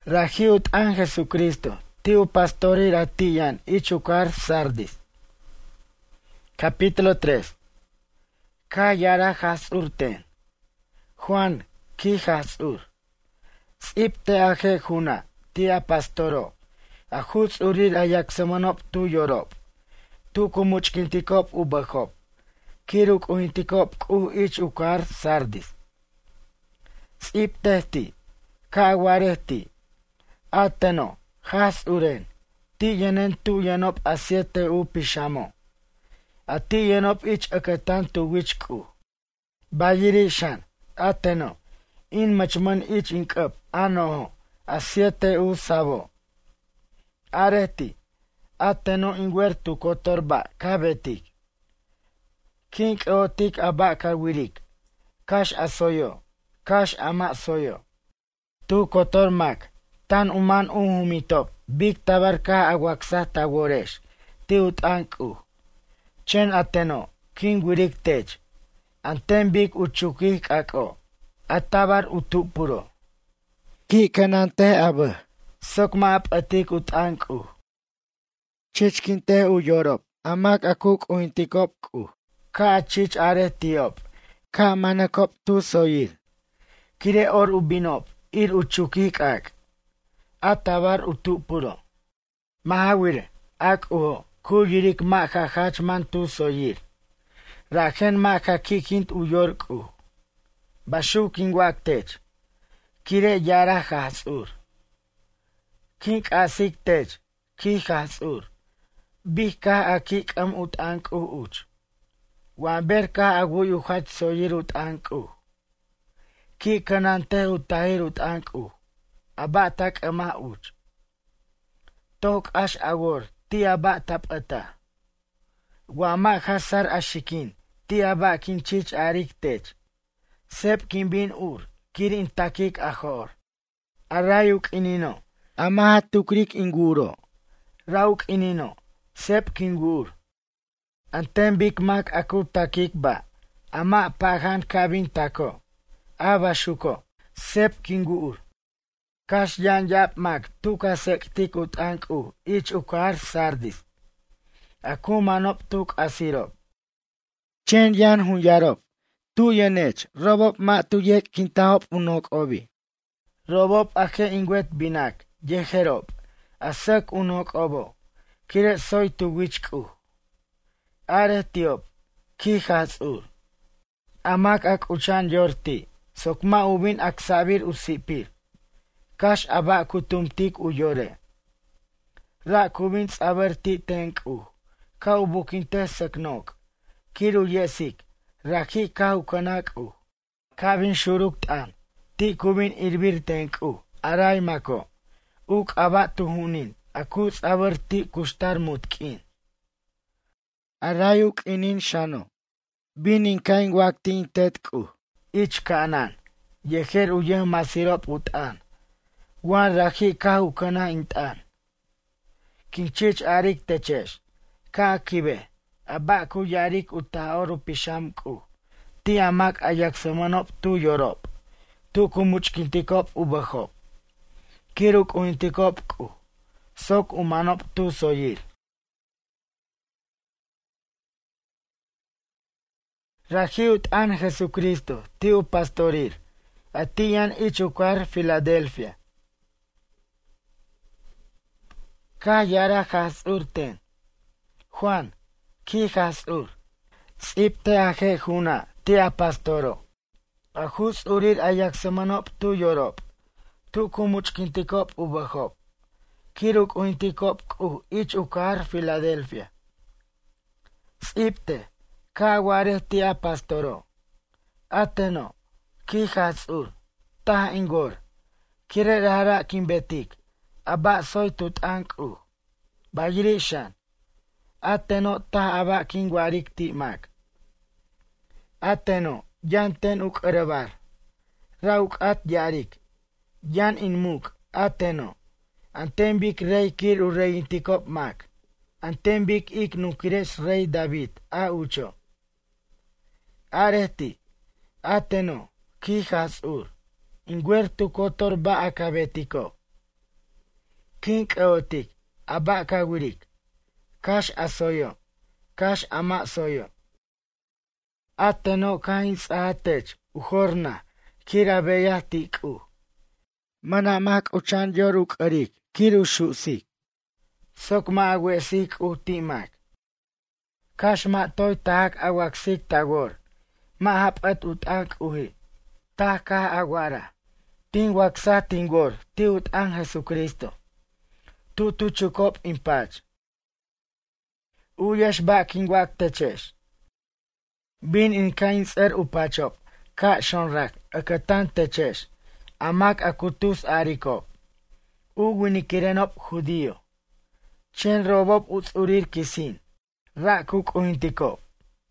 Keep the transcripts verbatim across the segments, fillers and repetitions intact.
Rajiut an Jesucristo, tiu pastorir atiyan ichukar Sardis. Capítulo tres. Ka yara jasurten. Juan ki jasur. Sipte aje juna, tia pastoro. Ajuts urir ayak semonop tu yorop. Tu kumuchkintikop ubahop. Kiruk uhintikop ku ichukar Sardis. Siptehti, ka warehti. Ateno, has uren, ti yenen tu yenop asiete u pishamo. A ti yenop ich aketan tu wichku. Bayirishan, ateno, in machman ich inkap, anoho, asiete u sabo. Areti, ateno inwer tu kotorba, kabetik. Kink eotik aba kawirik, kash asoyo, kash ama soyo. Tu kotormak, tan uman uhumitop, big tabarka aguaxa taworesh, tiut anku. Chen ateno, king wirik tech, anten big uchukik ako, atabar utupuro. Ki kanante abe, sokma ap atik ut anku. Chichkinte u yorop, amak akuk uintikop ku, ka achich are tiop, ka manakop tu soyir. Kire or ubinop, ir uchukik ak. Atabar utupuro. Mahawir, ak uho, kuyirik maka hachman tu soyir. Rajen maka kikint uyork u. Bashukin waktech. Kire yara hasur. Kink asik tech, ki hasur. Bika akik am ut ank u uch. Wamberka aguyu hach soyir ut ank u. Ki kanante utahir ut ank u. Abatak ama uch. Tok ash agor, ti aba tap ata. Wama hasar ashikin, ti aba kinchich arik tech. Sep kimbin ur, kirin takik ahor. Arayuk inino, ama tukrik inguro. Rauk inino, sep kingur. Antem big mak aku takik ba, ama pahan kabin tako. Aba shuko, sep kingur. Kash yan yap mak tuka sektik ut anku ich ukar Sardis. Aku manop tuk asirop. Chen yan hun yarop. Tu yenech robop ma tu yek kintahop unok obi. Robop ake ingwet binak yeherop. Asek unok obo. Kire soy tu wichku. Are tiop. Ki hasur. Amak ak uchan yorti. Sokma ubin ak sabir usipir. Kash aba kutumtik uyore. Ra kubins aberti tenku. Kau bukinte seknok. Kiru yesik. Raki kau kanak u. Kabin shuruktan. Ti kubin irbir tenku. Aray mako. Uk aba tuhunin. Akus aberti kustar mutkin. Arayuk inin shano. Binin kain wakti intetku. Ich kanan. Yeher uyeh masirop utan. Wan raji kahu kana intan. Kinchich arik techesh. Ka kibe. Abaku yarik utaoru pishamku. Ti amak ayak semanop tu yorop. Tu kumuchkintikop ubahop. Kiruk uintikop ku. Sok umanop tu soyir. Rajiut an Jesucristo, tiu pastorir. Atiyan ichukar Filadelfia. Ka yara jasurten. Juan, ki jasur. Sipte aje juna, tia pastoro. Ajus urir ayak semanop tu yorop. Tu kumuchkintikop ubahop. Kiruk uintikop ku ich ukar Filadelfia. Sipte, ka wareh tia pastoro. Ateno, ki jasur. Tah ingor. Kire rara kimbetik. Aba soy tut anku. Bayirishan. Ateno ta aba kingwarik ti mak. Ateno yanten uk erebar. Rauk at yarik. Yan inmuk. Ateno. Antembik rey kir u rey intikop mak. Antembik ik nukires rey David. A ucho. Areti. Ateno. Ki hasur. Ingwer tu kotor ba akabetiko. kin kaotik, aba kawirik, kash asoyo, kash ama soyo. Ateno kain saatech, uhorna, kirabeya tiku. Manamak uchan yoruk arik, kiru shusik. Sok ma agwesik utimak. Kash ma toy tak awaksik tagor. Ma hapat utak uhi. Taka aguara. Tin waksa tingor, ti utan Jesucristo. Tu tu chukop impach. Uyash ba kingwak techesh. Bin in kain ser upachop. Ka shonrak, akatan techesh. Amak akutus arikop. U winikirenop judío. Chen robop utsurir kisin. Ra kuk uhintikop.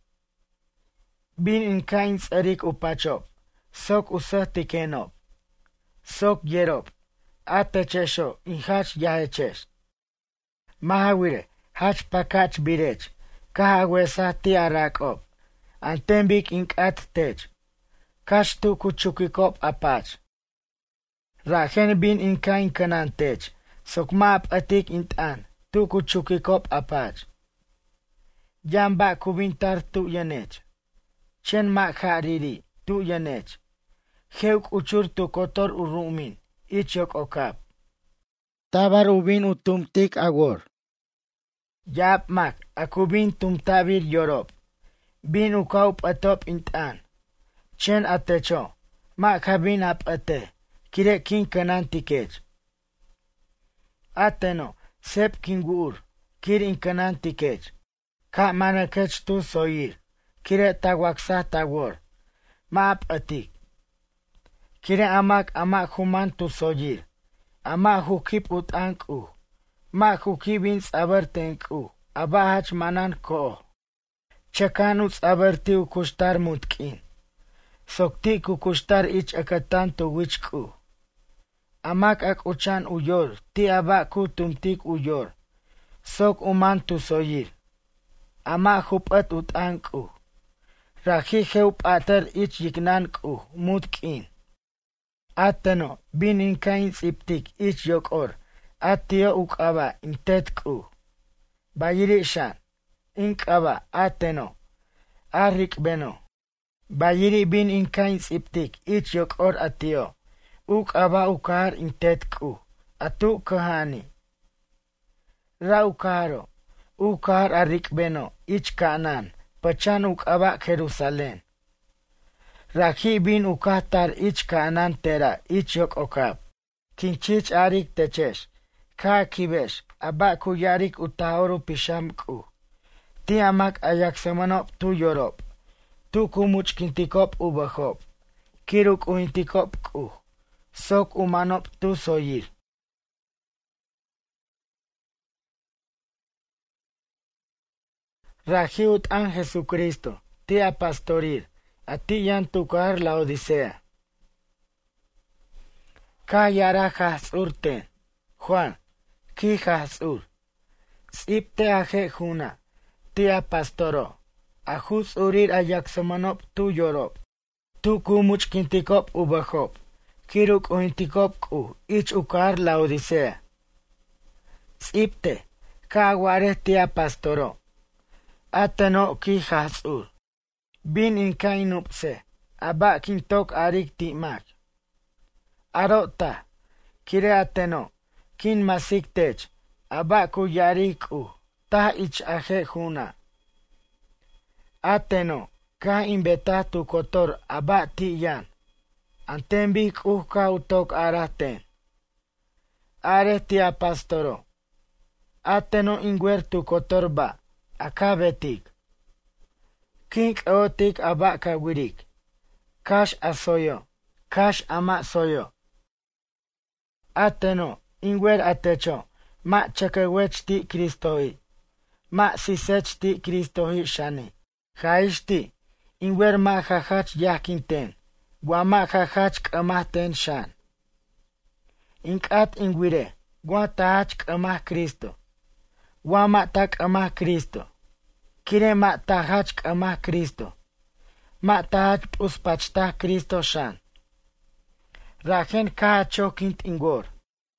Bin in kain serik upachop. Sok usah tikenop. Sok yerop. Atechesho in hach yahechesh. Mahawire hach pakach birech. Kahawesa tiarakop. Antembik inkat tech. Kash tu kuchukikop apach. Rahen bin in kain kanan tech. Sok map atik intan. Tu kuchukikop apach. Jamba kubintar tu yanech. Chen ma hariri tu yanech. Heuk uchur tu kotor urumin. Ichok okap. Tabar ubin utumtik agor. Yap mak akubin tumtabir yorop. Bin ukaup atop intan. Chen atecho. Mak habin ap ate. Kire kin kanan tikech. Ateno. Sep kingur. Kir in kanan tikech. Ka manakech tu soir. Kire tawaksa tagor. Ma ap atik. Kire amak amak human tu soyir. Amak hukip utanku. Mak hukibins abertenku. Abahach manan ko. Chakanuts abertiu kushtar mutkin. Sokti kukushtar ich akatan tu wichku. Amak ak uchan uyor. Ti abak kutumtik uyor. Sok uman tu soyir. Amak hupat utanku. Rahi heup ater ich yiknanku. Mutkin. Ateno, bin in kain siptik ich yokor, atio ukaba intetku. Bayirishan, inkaba ateno, arik beno. Bayiri bin in kain siptik ich yokor atio, ukaba ukar intetku, atu kahani. Ra ukaro, ukar arik beno, ich kanan, pachan ukaba Jerusalem. Rahi bin ukatar ich kanan tera ich yok okap. Kinchich arik techesh. Ka kibesh. Aba kuyarik utaoru pishamku. Ti amak ayak semanop tu yorop. Tu kumuch kintikop ubahop. Kiruk uhintikop ku. Sok umanop tu soyir. Rahi utan Jesucristo. Ti a pastorir. A ti yan tukar la odisea. Ka yara urten. Juan, ki hasur. Sipte aje juna. Tia pastoro. Ajus urir ayak semanop tu yorop. Tu kumuch kintikop ubahop. Kiruk uhintikop ku. Ich ukar la odisea. Sipte. Ka aguare tia pastoro. Ateno ki hasur. Bin in kainupse, aba kintok arik timak. Arota, kire ateno, kin masiktech, aba kuyariku, ta ich aje juna. Ateno, ka imbeta tu kotor, aba tiyan. Antembik uhka utok araten. Are tia pastoro. Ateno ingwer tu kotorba, akabetik. King otik aba kawirik. Kash asoyo. Kash ama soyo. Ateno, ingwer atecho. Ma chakawech ti Kristoi. Ma sisech ti Kristoi shani. Haishti, ingwer ma hahach yakinten. Guama hahach kamahten shan. Inkat ingwire. Guatahach kamah Kristo. Guama tak amah Kristo. Kire ma tahach kamah Kristo. Ma tahach uspachta Kristo shan. Rajen ka chokint ingor.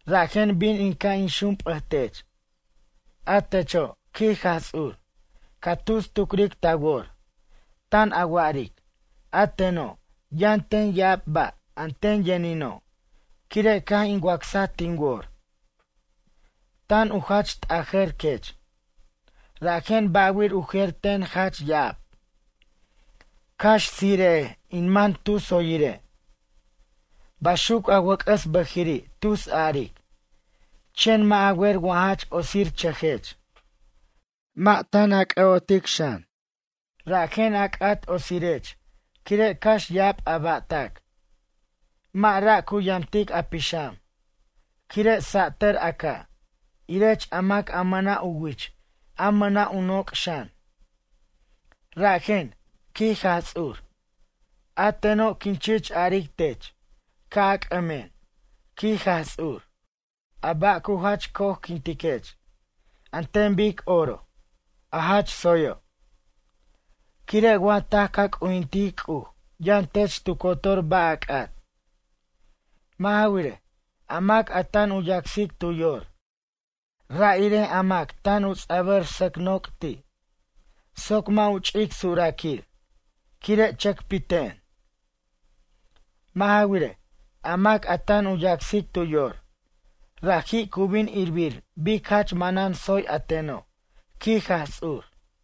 Rajen bin inka inshum pahtech. Atecho ki hasur. Katus tukrik tagor. Tan awarik. Ateno yanten yabba anten yenino. Kire ka ingwaksa tingor. Tan uhach taher kech. Rajen bawir uher ten hach yab. Kash sire inman tu soyire. Bashuk awakas bahiri tus arik. Chen ma awer wahach osir chehech. Ma tan ak eotik shan. Rajen ak at osirech. Kire kash yab abatak. Ma ra kuyamtik apisham. Kire sater aka. Irech amak amana uwich. Amana unok shan. Rajen ki hasur. Ateno kinchich arik tech. Kaak amen. Ki hasur. Aba kuhach koh kintikech. Anten bik oro. Ahach soyo. Kire guatakak uintiku. Yantech tu kotor baak at. Mahawire. Amak atan uyaksik tuyor. Raire amak tan utsaber saknokti. Sokma uchik surakir. Kire chakpiten. Mahawire. Amak atan uyaksik tuyor. Raji kubin irbir. Bikach manan soy ateno. Ki hasur.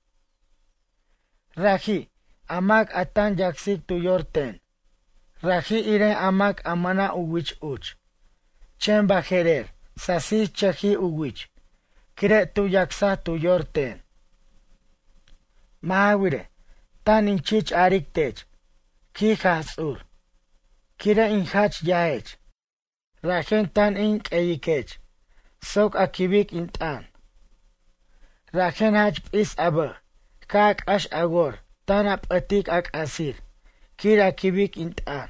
Raji. Amak atan yaksik tuyor ten. Raji ire amak amana uwich uch. Chen bajerer. Sasi chahi uwich. Kire tu yaksa tuyor ten. Mahawire. Tan inchich arik tech. Ki hasur. Kire inhach yaech. Rajen tan ink eyikech. Sok akibik intan. Rajen hach pis aba. Kak ash agor. Tan ap atik ak asir. Kir akibik intan.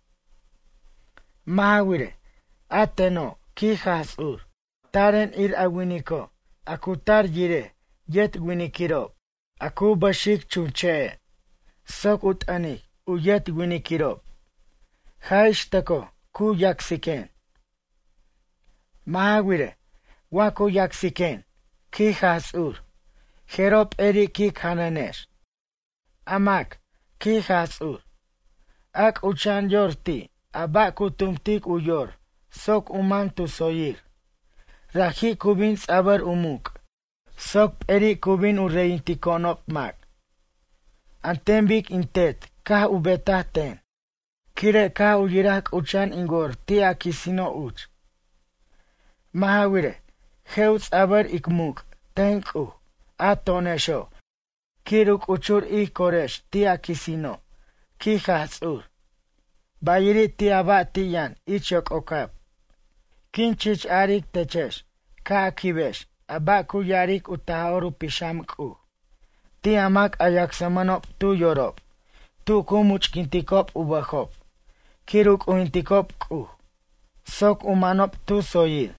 Mahawire. Ateno. Ki hasur. Taren ir awiniko. Akutar yire. Yet winikiro. Aku bashik chunche. Sok utanik. Uyet winikiro. Haishtako. Ku yaksiken. Mahawire. Waku yaksiken. Ki hasur. Herop eri ki kananesh. Amak. Ki hasur. Ak uchan yorti. Aba kutumtik uyor. Sok uman tu soyir. Raji kubin sabar umuk. Sok eri kubin ureintikonop mak. Antembik intet. Ka ubetaten. Kire ka uyirak uchan ingor. Ti akisino uch. Mahawire. Heut sabar ikmuk. Tenku. Atonesho. Kiruk uchur ik koresh. Ti akisino. Ki hasur. Bayiri ti abatiyan. Ichok okap. Kinchich arik techesh. Ka akibesh. Aba kuyarik utahoru pishamku. Ti amak ayaksamanop tu yorop. Tu kumuch kintikop ubahop. Kiruk uintikop ku. Sok umanop tu soyir.